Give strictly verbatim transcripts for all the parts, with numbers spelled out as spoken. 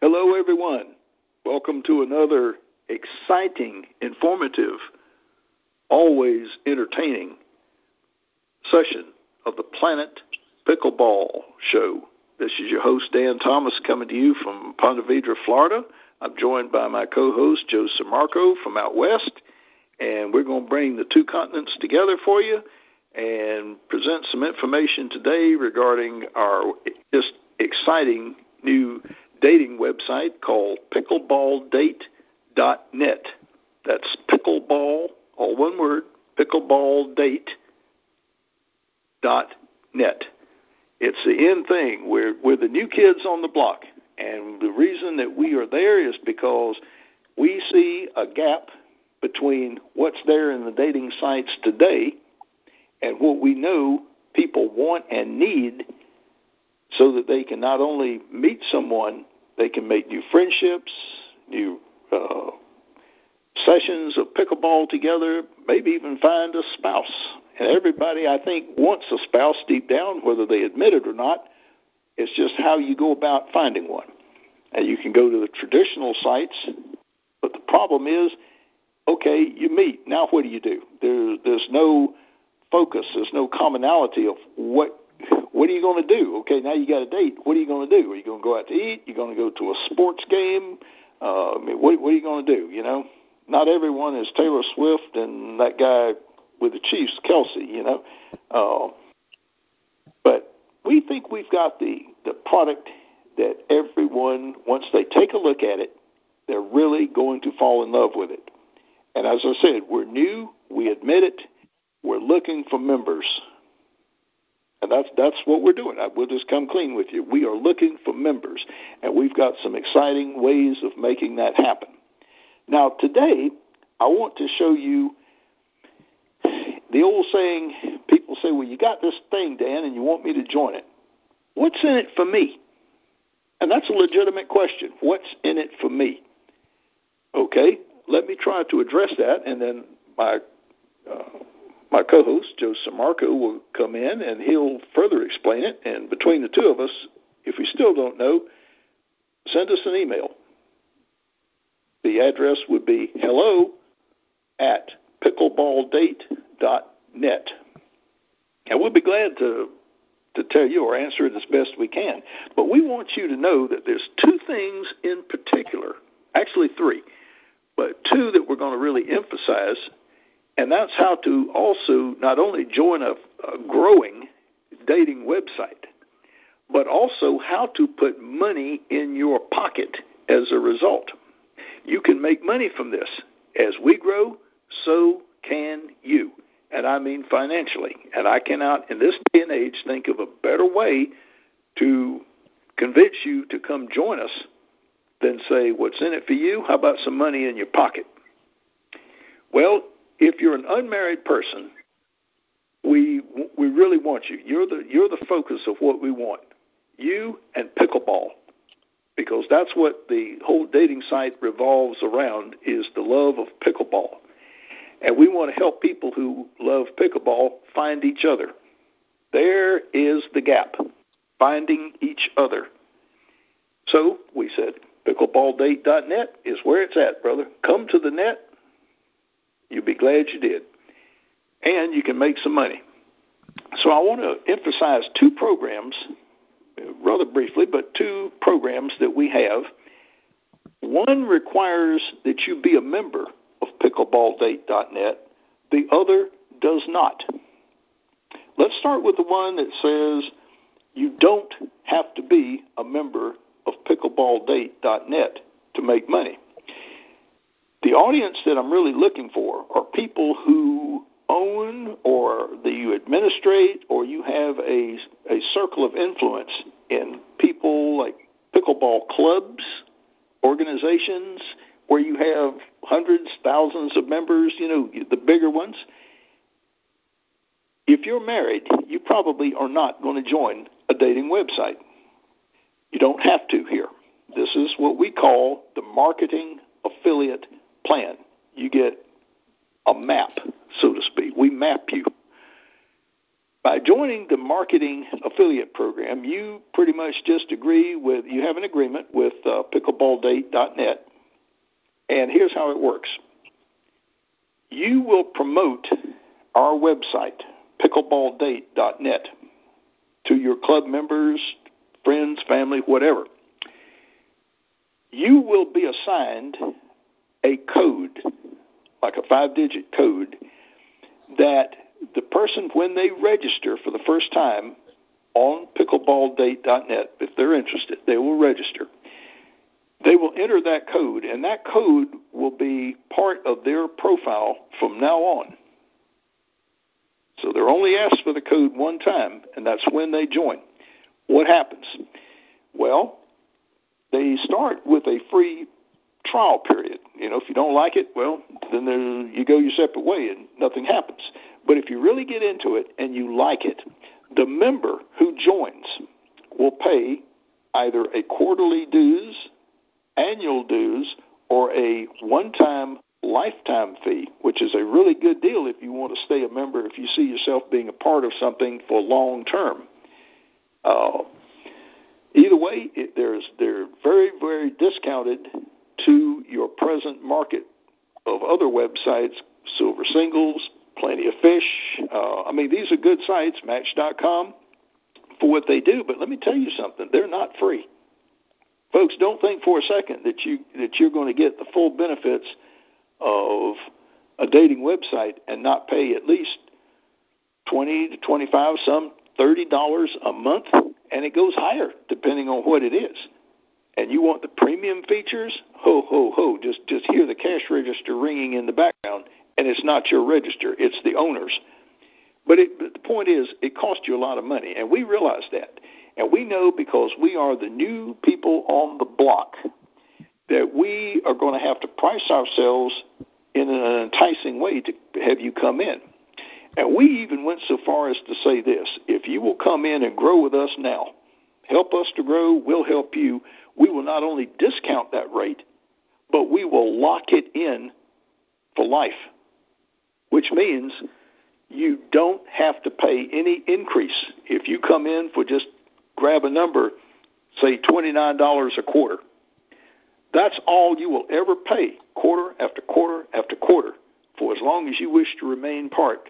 Hello, everyone. Welcome to another exciting, informative, always entertaining session of the Planet Pickleball Show. This is your host, Dan Thomas, coming to you from Ponte Vedra, Florida. I'm joined by my co-host, Joe Samarco from out west, and we're going to bring the two continents together for you and present some information today regarding our just exciting new dating website called pickleball date dot net. That's pickleball, all one word, pickleball date dot net. It's the in thing. We're, we're the new kids on the block, and the reason that we are there is because we see a gap between what's there in the dating sites today and what we know people want and need so that they can not only meet someone, they can make new friendships, new uh, sessions of pickleball together, maybe even find a spouse. And everybody, I think, wants a spouse deep down, whether they admit it or not. It's just how you go about finding one. And you can go to the traditional sites, but the problem is, okay, you meet. Now what do you do? There, there's no focus. There's no commonality of what What are you going to do? Okay, now you got a date. What are you going to do? Are you going to go out to eat? You're going to go to a sports game? Uh, I mean, what, what are you going to do? You know, not everyone is Taylor Swift and that guy with the Chiefs, Kelsey. You know, uh, but we think we've got the the product that everyone, once they take a look at it, they're really going to fall in love with it. And as I said, we're new. We admit it. We're looking for members. And that's that's what we're doing. I will just come clean with you. We are looking for members, and we've got some exciting ways of making that happen. Now, today, I want to show you the old saying, people say, well, you got this thing, Dan, and you want me to join it. What's in it for me? And that's a legitimate question. What's in it for me? Okay, let me try to address that, and then my uh, My co-host, Joe Samarco, will come in, and he'll further explain it. And between the two of us, if we still don't know, send us an email. The address would be hello at pickleball date dot net. And we'll be glad to, to tell you or answer it as best we can. But we want you to know that there's two things in particular, actually three, but two that we're going to really emphasize. And that's how to also not only join a, a growing dating website, but also how to put money in your pocket as a result. You can make money from this. As we grow, so can you. And I mean financially. And I cannot, in this day and age, think of a better way to convince you to come join us than say, what's in it for you? How about some money in your pocket? Well, if you're an unmarried person, we we really want you. You're the you're the focus of what we want. You and pickleball, because that's what the whole dating site revolves around, is the love of pickleball. And we want to help people who love pickleball find each other. There is the gap, finding each other. So we said pickleball date dot net is where it's at, brother. Come to the net. You'll be glad you did. And you can make some money. So I want to emphasize two programs, rather briefly, but two programs that we have. One requires that you be a member of pickleball date dot net. The other does not. Let's start with the one that says you don't have to be a member of pickleball date dot net to make money. The audience that I'm really looking for are people who own or that you administrate, or you have a, a circle of influence in people like pickleball clubs, organizations, where you have hundreds, thousands of members, you know, the bigger ones. If you're married, you probably are not going to join a dating website. You don't have to here. This is what we call the marketing affiliate plan. You get a map, so to speak. We map you. By joining the marketing affiliate program, you pretty much just agree with, you have an agreement with uh, pickleball date dot net. And here's how it works. You will promote our website, pickleball date dot net, to your club members, friends, family, whatever. You will be assigned a code, like a five-digit code, that the person, when they register for the first time on pickleball date dot net, if they're interested, they will register. They will enter that code, and that code will be part of their profile from now on. So they're only asked for the code one time, and that's when they join. What happens? Well, they start with a free trial period. You know, if you don't like it, well, then there, you go your separate way and nothing happens. But if you really get into it and you like it, the member who joins will pay either a quarterly dues, annual dues, or a one-time lifetime fee, which is a really good deal if you want to stay a member, if you see yourself being a part of something for long term. Uh, either way, it, there's, they're very, very discounted to your present market of other websites, Silver Singles, Plenty of Fish. Uh, I mean, these are good sites, Match dot com, for what they do. But let me tell you something, they're not free. Folks, don't think for a second that, you, that you're going to get the full benefits of a dating website and not pay at least twenty to twenty-five, some thirty dollars a month, and it goes higher depending on what it is. And you want the premium features? Ho, ho, ho. Just, just hear the cash register ringing in the background, and it's not your register. It's the owner's. But, it, but the point is, it costs you a lot of money, and we realize that. And we know because we are the new people on the block that we are going to have to price ourselves in an enticing way to have you come in. And we even went so far as to say this: if you will come in and grow with us now, help us to grow, we'll help you. We will not only discount that rate, but we will lock it in for life, which means you don't have to pay any increase. If you come in for just grab a number, say twenty-nine dollars a quarter, that's all you will ever pay, quarter after quarter after quarter, for as long as you wish to remain part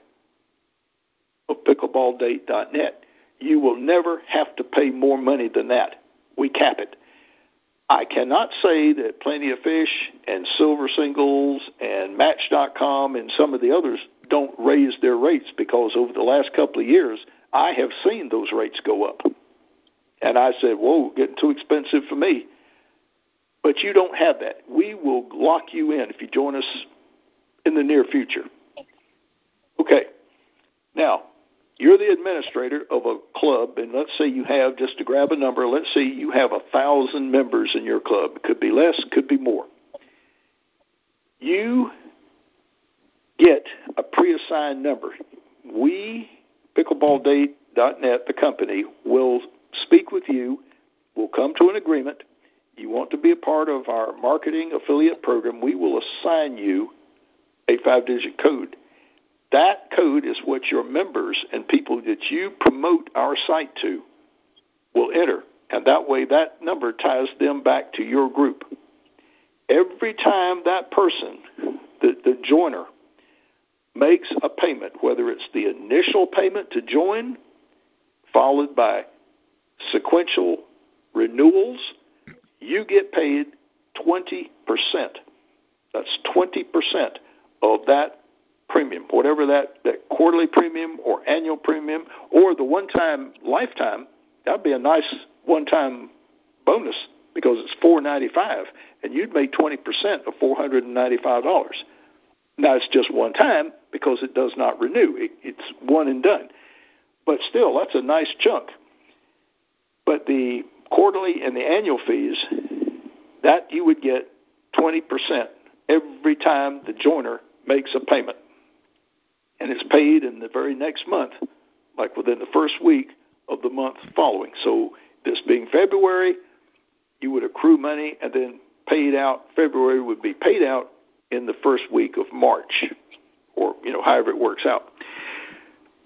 of pickleball date dot net. You will never have to pay more money than that. We cap it. I cannot say that Plenty of Fish and Silver Singles and Match dot com and some of the others don't raise their rates, because over the last couple of years, I have seen those rates go up. And I said, whoa, getting too expensive for me. But you don't have that. We will lock you in if you join us in the near future. Okay. Now, you're the administrator of a club, and let's say you have, just to grab a number, let's say you have a thousand members in your club. It could be less, could be more. You get a pre-assigned number. We, pickleball date dot net, the company, will speak with you. We'll come to an agreement. You want to be a part of our marketing affiliate program, we will assign you a five-digit code. That code is what your members and people that you promote our site to will enter, and that way that number ties them back to your group. Every time that person, the, the joiner, makes a payment, whether it's the initial payment to join, followed by sequential renewals, you get paid twenty percent. That's twenty percent of that premium, whatever that, that quarterly premium or annual premium or the one-time lifetime. That'd be a nice one-time bonus, because it's four hundred ninety-five dollars, and you'd make twenty percent of four hundred ninety-five dollars. Now, it's just one time because it does not renew. It, it's one and done. But still, that's a nice chunk. But the quarterly and the annual fees, that you would get twenty percent every time the joiner makes a payment. And it's paid in the very next month, like within the first week of the month following. So this being February, you would accrue money and then paid out. February would be paid out in the first week of March, or, you know, however it works out.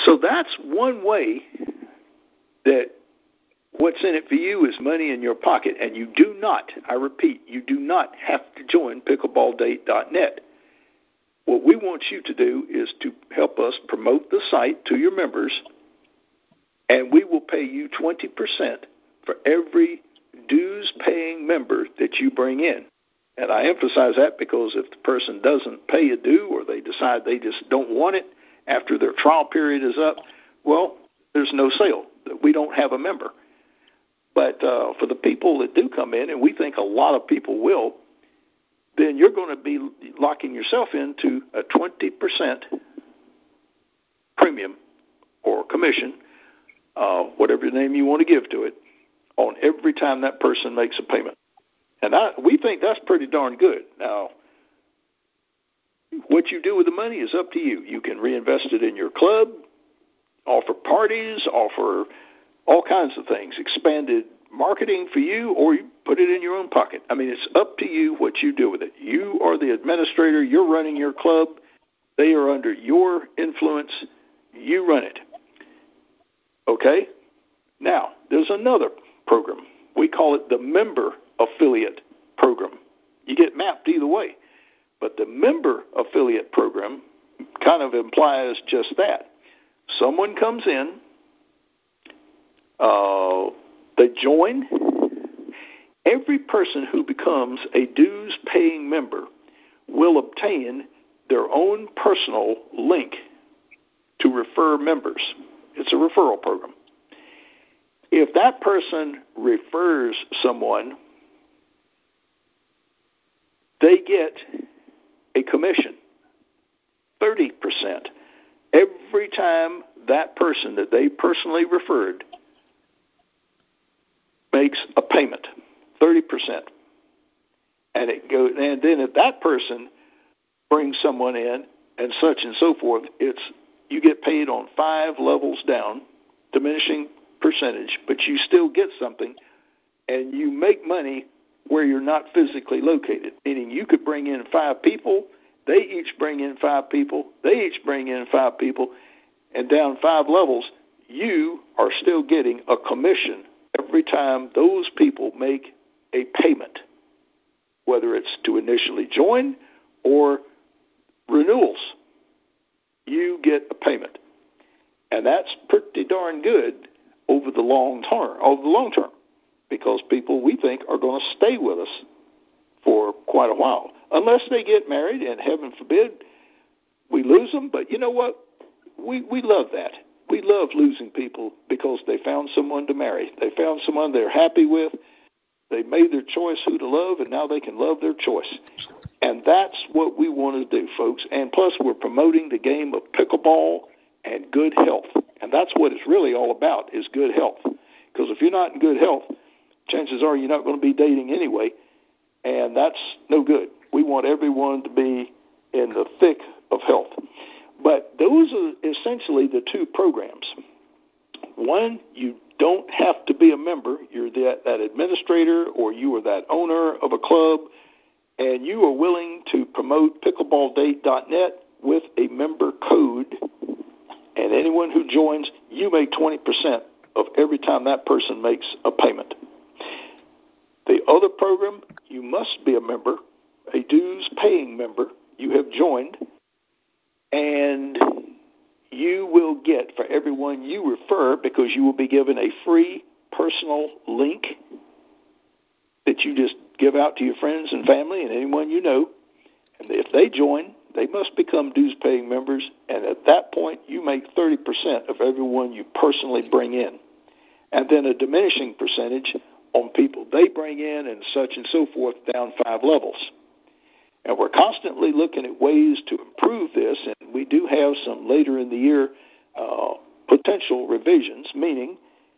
So that's one way that what's in it for you is money in your pocket. And you do not, I repeat, you do not have to join pickleball date dot net. What we want you to do is to help us promote the site to your members, and we will pay you twenty percent for every dues-paying member that you bring in. And I emphasize that because if the person doesn't pay a due or they decide they just don't want it after their trial period is up, well, there's no sale. We don't have a member. But uh, for the people that do come in, and we think a lot of people will, then you're going to be locking yourself into a twenty percent premium or commission, uh, whatever name you want to give to it, on every time that person makes a payment. And I, we think that's pretty darn good. Now, what you do with the money is up to you. You can reinvest it in your club, offer parties, offer all kinds of things, expanded marketing for you, or you put it in your own pocket. I mean, it's up to you what you do with it. You are the administrator. You're running your club. They are under your influence. You run it. Okay? Now, there's another program. We call it the member affiliate program. You get mapped either way. But the member affiliate program kind of implies just that. Someone comes in, uh, they join. Every person who becomes a dues-paying member will obtain their own personal link to refer members. It's a referral program. If that person refers someone, they get a commission, thirty percent, every time that person that they personally referred makes a payment, thirty percent. And it goes, and then if that person brings someone in and such and so forth, it's you get paid on five levels down, diminishing percentage, but you still get something, and you make money where you're not physically located, meaning you could bring in five people, they each bring in five people, they each bring in five people, and down five levels, you are still getting a commission every time those people make a payment, whether it's to initially join or renewals. You get a payment. And that's pretty darn good over the long term, over the long term, because people we think are going to stay with us for quite a while, unless they get married, and heaven forbid we lose them. But you know what? We we love that. We love losing people because they found someone to marry. They found someone they're happy with. They made their choice who to love, and now they can love their choice. And that's what we want to do, folks. And plus, we're promoting the game of pickleball and good health. And that's what it's really all about, is good health. Because if you're not in good health, chances are you're not going to be dating anyway, and that's no good. We want everyone to be in the thick of health. But those are essentially the two programs. One, you don't have to be a member. You're that, that administrator, or you are that owner of a club, and you are willing to promote pickleball date dot net with a member code, and anyone who joins, you make twenty percent of every time that person makes a payment. The other program, you must be a member, a dues-paying member. You have joined, and you will get, for everyone you refer, because you will be given a free personal link that you just give out to your friends and family and anyone you know. And if they join, they must become dues-paying members, and at that point, you make thirty percent of everyone you personally bring in, and then a diminishing percentage on people they bring in, and such and so forth, down five levels. And we're constantly looking at ways to improve this, and we do have some later in the year uh, potential revisions, meaning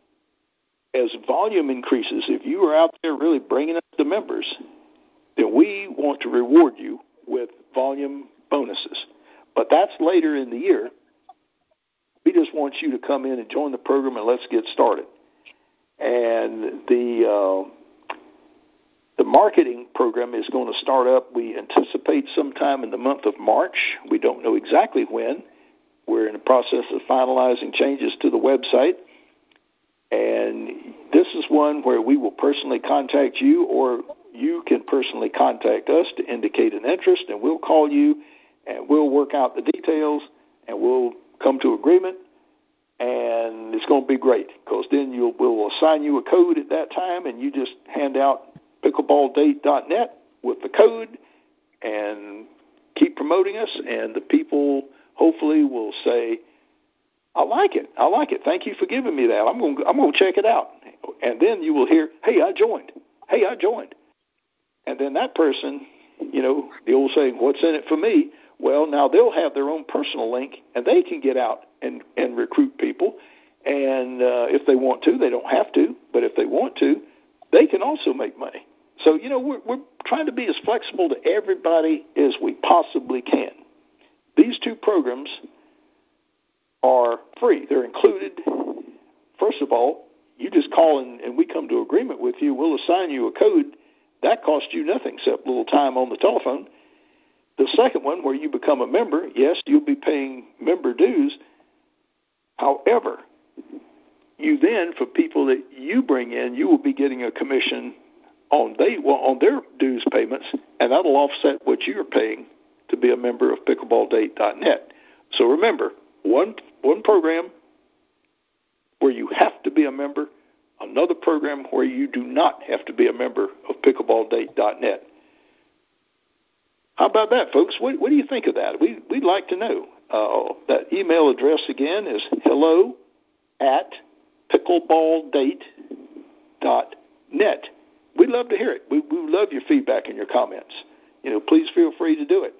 as volume increases, if you are out there really bringing up the members, then we want to reward you with volume bonuses. But that's later in the year. We just want you to come in and join the program, and let's get started. And the uh, the marketing program is going to start up, we anticipate, sometime in the month of March. We don't know exactly when. We're in the process of finalizing changes to the website. And this is one where we will personally contact you, or you can personally contact us to indicate an interest, and we'll call you and we'll work out the details and we'll come to agreement. And it's going to be great, because then you'll, we'll assign you a code at that time, and you just hand out pickleball date dot net with the code and keep promoting us, and the people hopefully will say, I like it. I like it. Thank you for giving me that. I'm going to, I'm going to check it out. And then you will hear, hey, I joined. Hey, I joined. And then that person, you know, the old saying, what's in it for me? Well, now they'll have their own personal link, and they can get out and, and recruit people. And uh, if they want to, they don't have to. But if they want to, they can also make money. So, you know, we're, we're trying to be as flexible to everybody as we possibly can. These two programs are free. They're included. First of all, you just call and, and we come to agreement with you. We'll assign you a code. That costs you nothing except a little time on the telephone. The second one, where you become a member, yes, you'll be paying member dues. However, you then, for people that you bring in, you will be getting a commission on they well on their dues payments, and that'll offset what you're paying to be a member of pickleball date dot net. So remember, one one program where you have to be a member, another program where you do not have to be a member of pickleball date dot net. How about that, folks? What, what do you think of that? We, we'd like to know. Uh, that email address again is hello at pickleball date dot net. We'd love to hear it. We, we love your feedback and your comments. You know, please feel free to do it.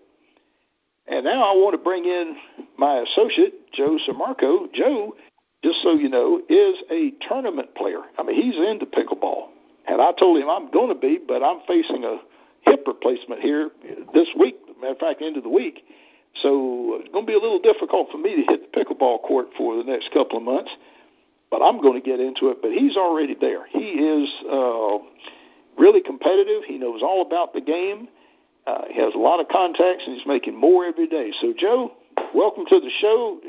And now I want to bring in my associate, Joe Samarco. Joe, just so you know, is a tournament player. I mean, he's into pickleball. And I told him I'm going to be, but I'm facing a hip replacement here this week, matter of fact, end of the week. So it's going to be a little difficult for me to hit the pickleball court for the next couple of months, but I'm going to get into it. But he's already there. He is uh, really competitive. He knows all about the game. Uh, he has a lot of contacts, and he's making more every day. So, Joe, welcome to the show.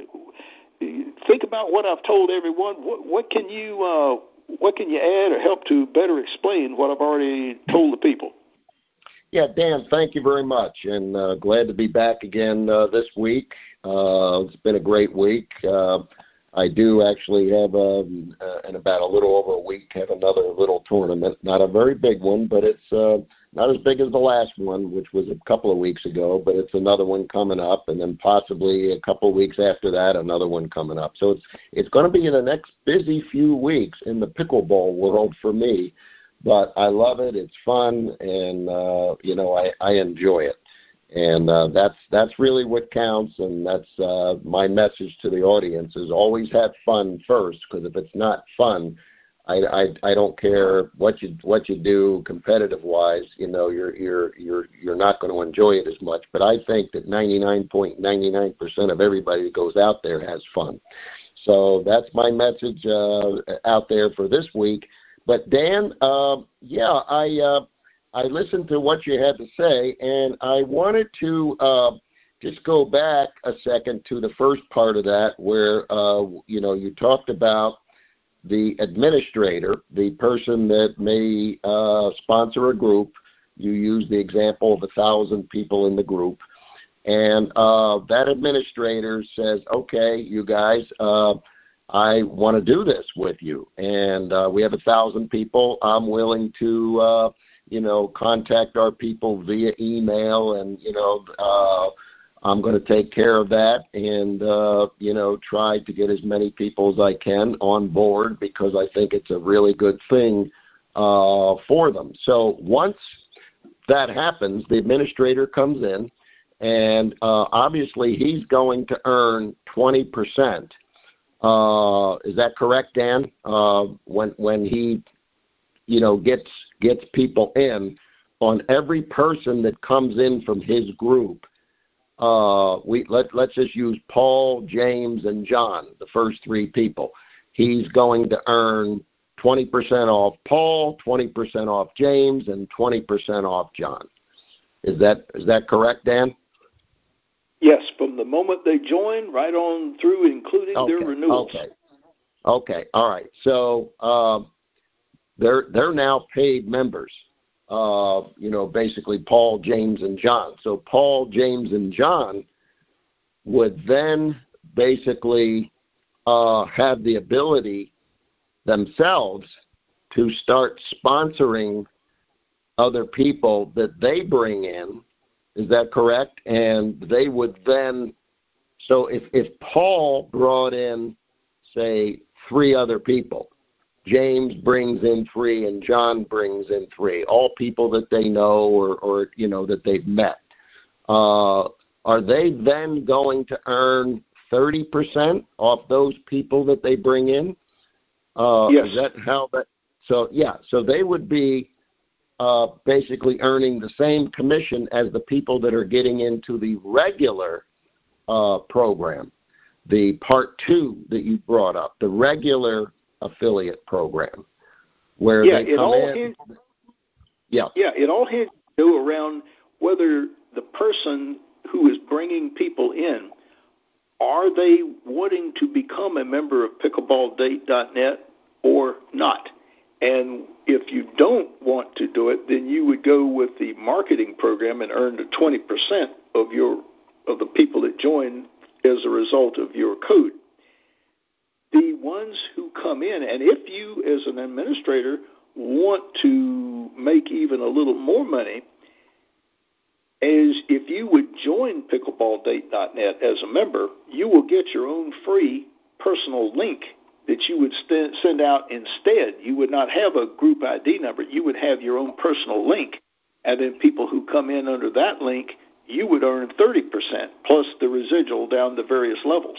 Think about what I've told everyone. What, what can you uh, what can you add or help to better explain what I've already told the people? Yeah, Dan, thank you very much, and uh, glad to be back again uh, this week. Uh, it's been a great week. Uh, I do actually have, um, uh, in about a little over a week, have another little tournament. Not a very big one, but it's uh, not as big as the last one, which was a couple of weeks ago, but it's another one coming up, and then possibly a couple of weeks after that, another one coming up. So it's it's going to be in the next busy few weeks in the pickleball world for me. But I love it. It's fun, and uh, you know I, I enjoy it, and uh, that's that's really what counts. And that's uh, my message to the audience: is always have fun first, because if it's not fun, I, I I don't care what you what you do competitive wise. You know you're you're you're you're not going to enjoy it as much. But I think that ninety-nine point nine nine percent of everybody that goes out there has fun. So that's my message uh, out there for this week. But Dan, uh, yeah, I uh, I listened to what you had to say, and I wanted to uh, just go back a second to the first part of that, where uh, you know you talked about the administrator, the person that may uh, sponsor a group. You used the example of a thousand people in the group, and uh, that administrator says, "Okay, you guys." Uh, I want to do this with you, and uh, we have a thousand people. I'm willing to, uh, you know, contact our people via email, and you know, uh, I'm going to take care of that, and uh, you know, try to get as many people as I can on board, because I think it's a really good thing uh, for them. So once that happens, the administrator comes in, and uh, obviously he's going to earn twenty percent. Uh, is that correct, Dan? Uh, when when he, you know, gets gets people in, on every person that comes in from his group, uh, we let let's just use Paul, James, and John, the first three people. He's going to earn twenty percent off Paul, twenty percent off James, and twenty percent off John. Is that is that correct, Dan? Yes, from the moment they join, right on through, including Okay. their renewals. Okay. Okay. All right. So um, they're they're now paid members. Uh, you know, basically Paul, James, and John. So Paul, James, and John would then basically uh, have the ability themselves to start sponsoring other people that they bring in. Is that correct? And they would then, so if, if Paul brought in, say, three other people, James brings in three and John brings in three, all people that they know or, or you know, that they've met, uh, are they then going to earn thirty percent off those people that they bring in? Uh, yes. Is that how that, so yeah, so they would be uh, basically earning the same commission as the people that are getting into the regular uh, program, the part two that you brought up, the regular affiliate program, where yeah, they it come all in. hinges, yeah. Yeah, it all hinges around whether the person who is bringing people in, are they wanting to become a member of pickleball date dot net or not? And if you don't want to do it, then you would go with the marketing program and earn the twenty percent of your of the people that join as a result of your code. The ones who come in, and if you as an administrator want to make even a little more money, is if you would join pickleball date dot net as a member, you will get your own free personal link that you would st- send out instead. You would not have a group I D number. You would have your own personal link, and then people who come in under that link, you would earn thirty percent plus the residual down the various levels.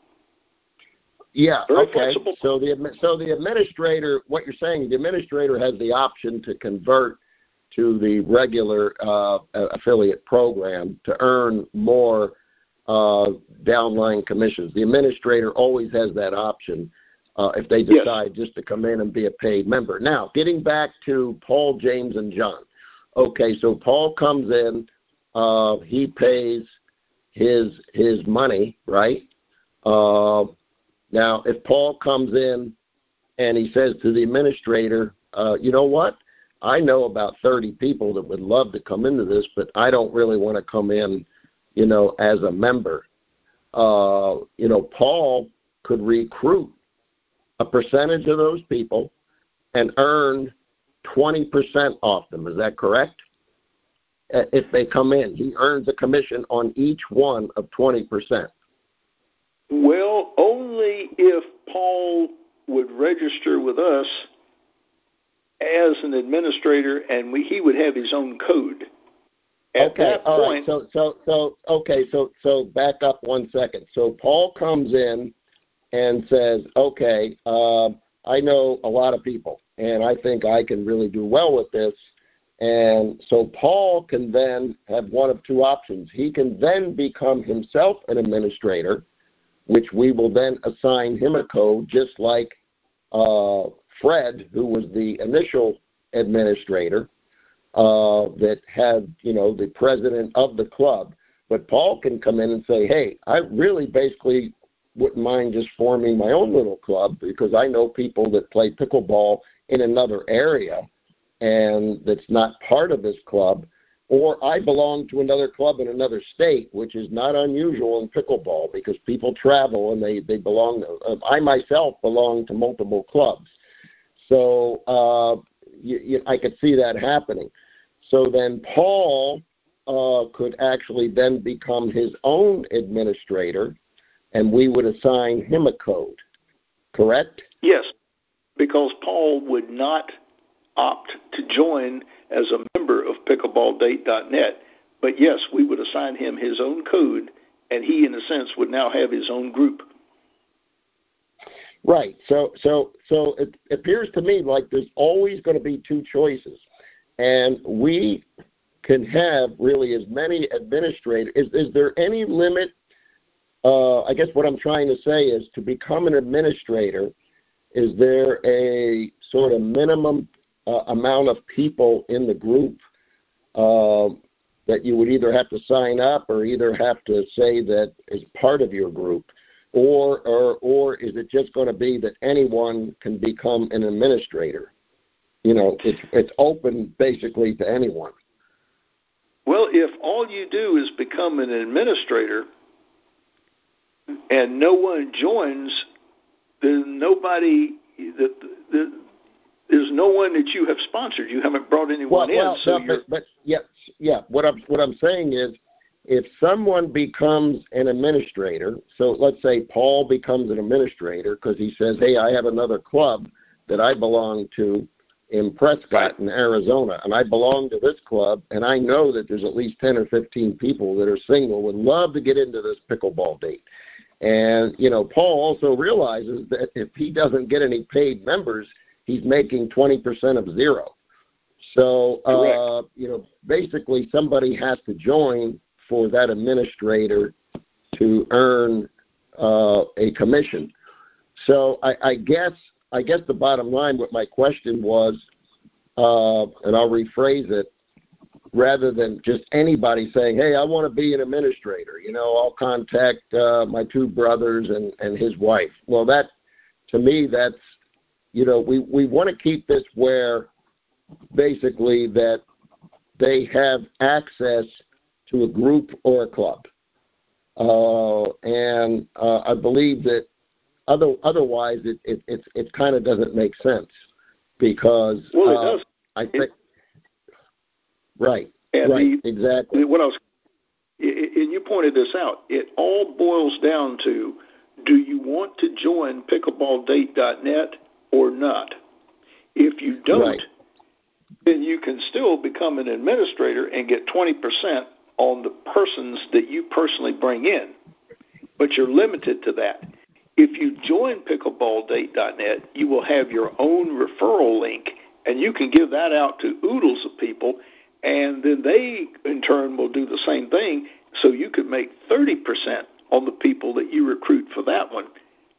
Yeah, Very okay. flexible. So the so the administrator, what you're saying, the administrator has the option to convert to the regular uh, affiliate program to earn more uh, downline commissions. The administrator always has that option uh, if they decide yes. just to come in and be a paid member. Now, getting back to Paul, James, and John. Okay, so Paul comes in, uh, he pays his his money, right? Uh, Now, if Paul comes in and he says to the administrator, uh, you know what, I know about thirty people that would love to come into this, but I don't really want to come in, you know, as a member. Uh, you know, Paul could recruit a percentage of those people and earn twenty percent off them. Is that correct? If they come in, he earns a commission on each one of twenty percent. Well, only if Paul would register with us as an administrator, and we, he would have his own code. At okay, that all point, right. So, so, so, okay. So, so back up one second. So, Paul comes in and says, "Okay, uh, I know a lot of people, and I think I can really do well with this." And so, Paul can then have one of two options. He can then become himself an administrator, which we will then assign him a code, just like uh, Fred, who was the initial administrator, uh, that had, you know, the president of the club. But Paul can come in and say, hey, I really basically wouldn't mind just forming my own little club because I know people that play pickleball in another area and that's not part of this club. Or I belong to another club in another state, which is not unusual in pickleball because people travel and they, they belong. Uh, I myself belong to multiple clubs. So uh, you, you, I could see that happening. So then Paul uh, could actually then become his own administrator, and we would assign him a code, correct? Yes, because Paul would not opt to join as a member of pickleball date dot net. But yes, we would assign him his own code, and he, in a sense, would now have his own group. Right. So, so, so it appears to me like there's always going to be two choices, and we can have really as many administrators. Is, is there any limit? Uh, I guess what I'm trying to say is to become an administrator, is there a sort of minimum uh, amount of people in the group uh, that you would either have to sign up or either have to say that is part of your group? Or, or, or is it just going to be that anyone can become an administrator? You know, it's, it's open basically to anyone. Well, if all you do is become an administrator and no one joins, then nobody, the, the, there's no one that you have sponsored. You haven't brought anyone well, well, in. So no, you're, but, but yeah, yeah. What I'm what I'm saying is, if someone becomes an administrator, so let's say Paul becomes an administrator because he says, "Hey, I have another club that I belong to in Prescott, right. in Arizona, and I belong to this club, and I know that there's at least ten or fifteen people that are single would love to get into this pickleball date." And, you know, Paul also realizes that if he doesn't get any paid members, he's making twenty percent of zero. So, uh, you know, basically somebody has to join for that administrator to earn uh, a commission. So I, I guess I guess the bottom line, what my question was, uh, and I'll rephrase it, rather than just anybody saying, hey, I want to be an administrator, you know, I'll contact uh, my two brothers and, and his wife. Well, that, to me, that's, you know, we, we want to keep this where basically that they have access to a group or a club. Uh, and uh, I believe that other, otherwise it, it, it, it kind of doesn't make sense because well, it uh, does. I think, right, and right, the, exactly. What else? And you pointed this out. It all boils down to, do you want to join pickleball date dot net or not? If you don't, right. then you can still become an administrator and get twenty percent on the persons that you personally bring in. But you're limited to that. If you join pickleball date dot net, you will have your own referral link, and you can give that out to oodles of people, and then they, in turn, will do the same thing, so you could make thirty percent on the people that you recruit for that one,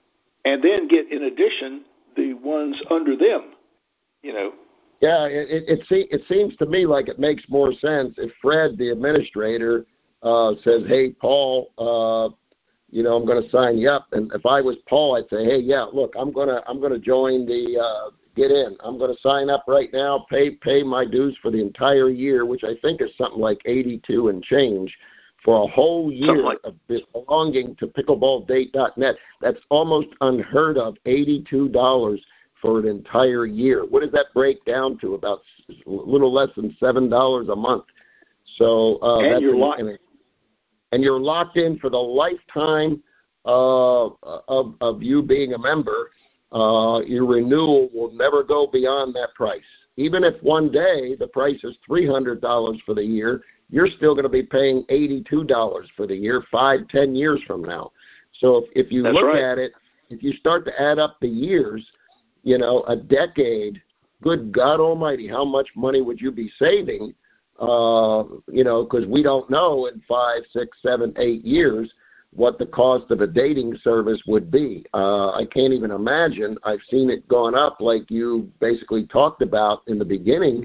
and then get, in addition, the ones under them, you know. Yeah, it it, it, se- it seems to me like it makes more sense if Fred, the administrator, uh, says, hey, Paul, uh, you know, I'm going to sign you up. And if I was Paul, I'd say, hey, yeah, look, I'm going to I'm going to join the uh, get in. I'm going to sign up right now, pay pay my dues for the entire year, which I think is something like eighty-two and change for a whole year like- of belonging to pickleball date dot net. That's almost unheard of, eighty-two dollars for an entire year. What does that break down to? About a little less than seven dollars a month. So uh, and that's you're an, locked. an, and you're locked in for the lifetime uh, of, of you being a member. Uh, your renewal will never go beyond that price. Even if one day the price is three hundred dollars for the year, you're still going to be paying eighty-two dollars for the year, five, ten years from now. So if, if you That's look right. at it, if you start to add up the years, you know, a decade, good God Almighty, how much money would you be saving? Uh, you know, because we don't know in five, six, seven, eight years what the cost of a dating service would be. Uh, I can't even imagine. I've seen it gone up like you basically talked about in the beginning.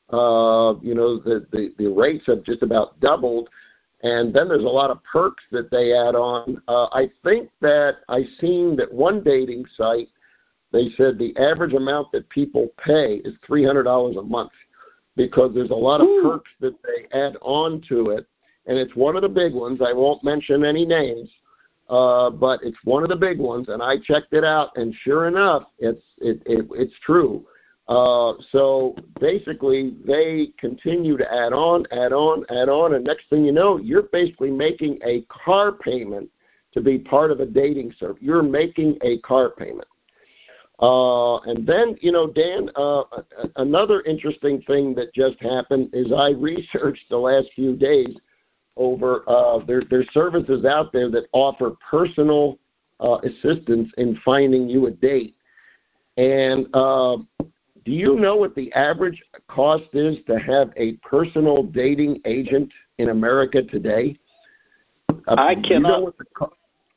Uh, you know, the, the, the rates have just about doubled. And then there's a lot of perks that they add on. Uh, I think that I've seen that one dating site, they said the average amount that people pay is three hundred dollars a month because there's a lot of Ooh. perks that they add on to it. And it's one of the big ones. I won't mention any names, uh, but it's one of the big ones. And I checked it out, and sure enough, it's it, it it's true. Uh, so basically, they continue to add on, add on, add on, and next thing you know, you're basically making a car payment to be part of a dating service. You're making a car payment. Uh, and then, you know, Dan, uh, another interesting thing that just happened is I researched the last few days over uh, there, there's services out there that offer personal uh, assistance in finding you a date. And uh, do you know what the average cost is to have a personal dating agent in America today? Uh, I cannot you know what the co-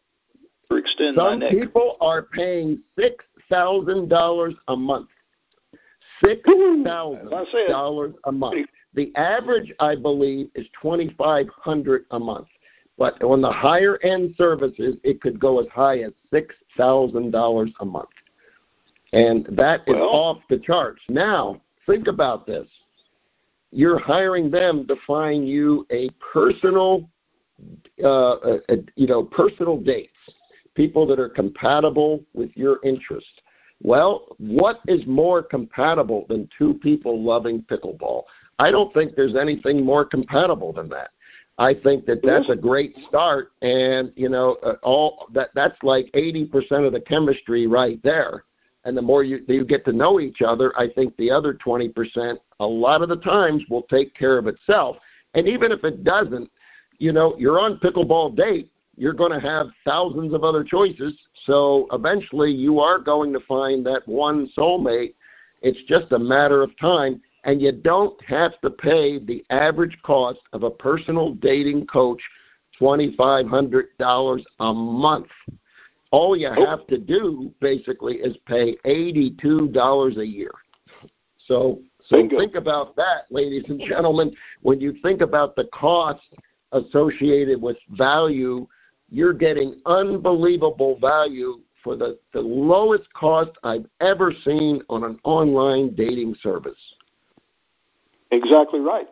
extend Some my neck. people are paying six thousand dollars a month. Six thousand dollars a month. The average, I believe, is twenty-five hundred dollars a month. But on the higher-end services, it could go as high as six thousand dollars a month. And that is well, off the charts. Now, think about this. You're hiring them to find you a personal, uh, a, a, you know, personal dates, people that are compatible with your interests. Well, what is more compatible than two people loving pickleball? I don't think there's anything more compatible than that. I think that that's a great start, and you know, uh, all that that's like eighty percent of the chemistry right there. And the more you you get to know each other, I think the other twenty percent, a lot of the times, will take care of itself. And even if it doesn't, you know, you're on Pickleball Date, you're going to have thousands of other choices. So eventually, you are going to find that one soulmate. It's just a matter of time. And you don't have to pay the average cost of a personal dating coach twenty-five hundred dollars a month. All you have to do, basically, is pay eighty-two dollars a year. So, so Bingo. Think about that, ladies and gentlemen. When you think about the cost associated with value, you're getting unbelievable value for the, the lowest cost I've ever seen on an online dating service. Exactly right.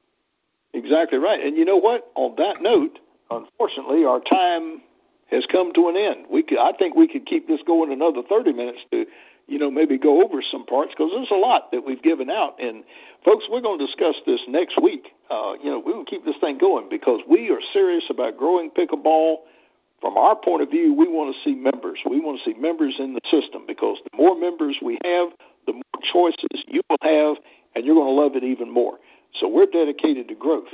Exactly right. And you know what? On that note, unfortunately, our time has come to an end. We could, I think we could keep this going another thirty minutes to, you know, maybe go over some parts, because there's a lot that we've given out. And, folks, we're going to discuss this next week. Uh, you know, we will keep this thing going because we are serious about growing pickleball. From our point of view, we want to see members. We want to see members in the system, because the more members we have, the more choices you will have, and you're going to love it even more. So we're dedicated to growth,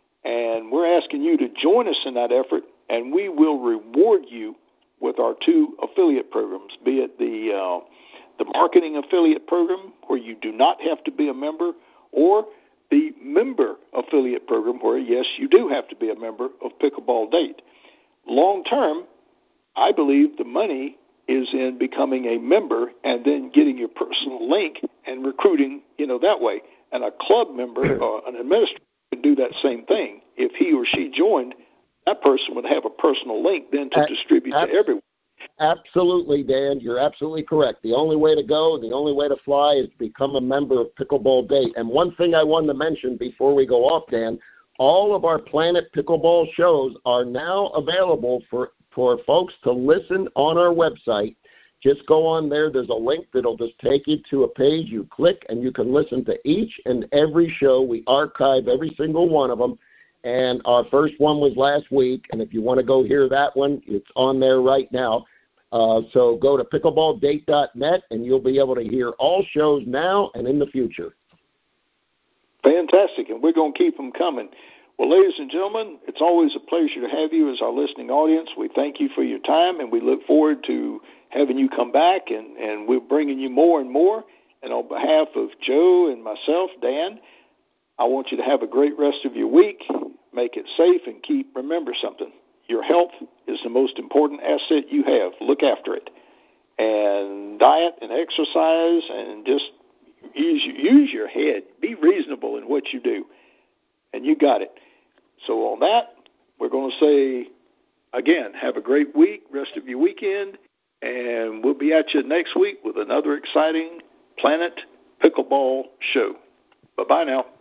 and we're asking you to join us in that effort, and we will reward you with our two affiliate programs, be it the uh, the marketing affiliate program, where you do not have to be a member, or the member affiliate program, where, yes, you do have to be a member of Pickleball Date. Long term, I believe the money is in becoming a member and then getting your personal link and recruiting, you know, that way. And a club member or an administrator could do that same thing. If he or she joined, that person would have a personal link then to distribute to everyone. Absolutely, Dan. You're absolutely correct. The only way to go, the only way to fly is to become a member of Pickleball Date. And one thing I wanted to mention before we go off, Dan, all of our Planet Pickleball shows are now available for for folks to listen on our website. Just go on there. There's a link that'll just take you to a page. You click, and you can listen to each and every show. We archive every single one of them. And our first one was last week. And if you want to go hear that one, it's on there right now. Uh, so go to pickleball date dot net, and you'll be able to hear all shows now and in the future. Fantastic. And we're going to keep them coming. Well, ladies and gentlemen, it's always a pleasure to have you as our listening audience. We thank you for your time, and we look forward to having you come back, and, and we're bringing you more and more. And on behalf of Joe and myself, Dan, I want you to have a great rest of your week. Make it safe, and keep, remember something. Your health is the most important asset you have. Look after it. And diet and exercise, and just use, use your head. Be reasonable in what you do. And you got it. So on that, we're going to say, again, have a great week, rest of your weekend, and we'll be at you next week with another exciting Planet Pickleball show. Bye-bye now.